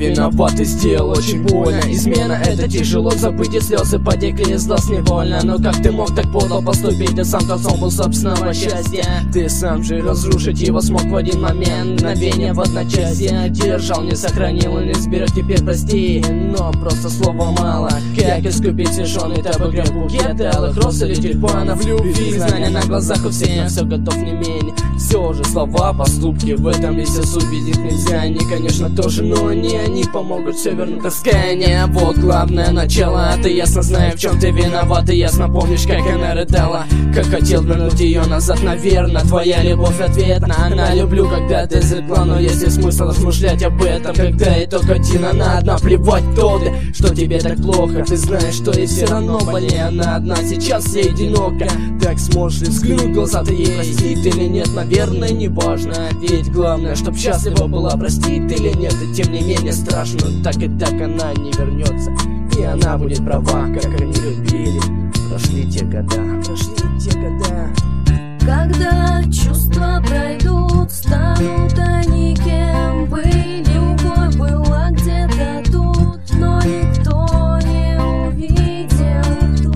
виноват, ты сделал очень больно. Измена — это тяжело забыть, и слезы потекли из глаз невольно. Но как ты мог так подло поступить? Ты сам торцом был собственного счастья. Ты сам же разрушить его смог в один момент. Мгновение в одночасье. Держал, не сохранил и не сберег, теперь прости. Но просто слова мало. Как искупить лишённый тобой грех букет алых роз или тюльпанов любви? Знания на глазах у всех, все готов не менее. Все же слова, поступки, в этом весь убедить нельзя. Они, конечно, тоже, но не они помогут все вернуть. Раскаяние, вот главное начало. Ты ясно знаешь, в чем ты виноват, и ясно помнишь, как она рыдала. Как хотел вернуть ее назад, наверное, твоя любовь ответна. Она люблю, когда ты зрекла, но есть ли смысл размышлять об этом, когда итог один, она одна. Плевать, кто ты, что тебе так плохо. Ты знаешь, что ей все равно больнее. Она одна сейчас, все одинока. Так сможешь ли взглянуть в глаза, ты ей простить или нет? Наверное, не важно. Ведь главное, чтоб счастлива была, простит или нет. И тем не менее страшно, так и так она не вернется. И она будет права, как они любили. Прошли те года, прошли те года. Когда чувства пройдут, станут они кем были. Любовь была где-то тут, но никто не увидел,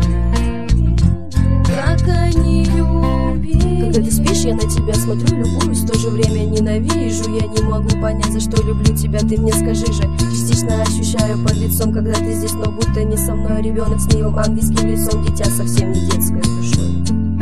как они любили. Когда ты спишь, я на тебя смотрю, любуюсь, в то же время ненавижу. Я не могу понять, за что люблю тебя, ты мне скажи же. Частично ощущаю под лицом, когда ты здесь, но будто не со мной. Ребенок с милым ангельским лицом, дитя совсем не детской душой.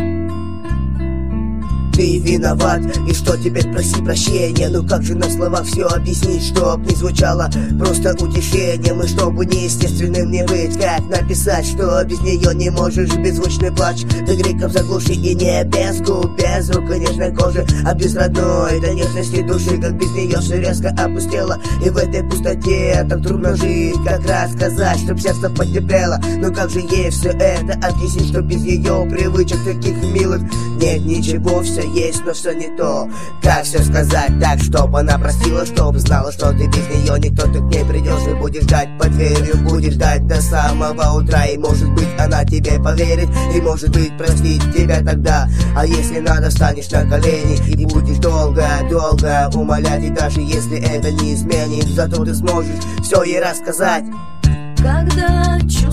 Ты виноват, и что теперь, проси прощения. Ну как же на словах все объяснить, чтоб не звучало просто утешением, и чтобы неестественным не быть. Как написать, что без нее не можешь? Беззвучный плач ты криком заглуши, и не без губ, без рук и нежной кожи, а без родной до нежности души. Как без нее все резко опустело, и в этой пустоте так трудно жить. Как рассказать, чтоб сердце потеплело? Ну как же ей все это объяснить, что без ее привычек таких милых нет ничего? Все есть, но все не то. Как все сказать так, чтоб она простила, чтоб знала, что ты без нее никто, ты к ней придешь и будешь ждать под дверью, будешь ждать до самого утра. И может быть она тебе поверит, и может быть простить тебя тогда. А если надо, встанешь на колени и будешь долго умолять. И даже если это не изменит, зато ты сможешь все ей рассказать. Когда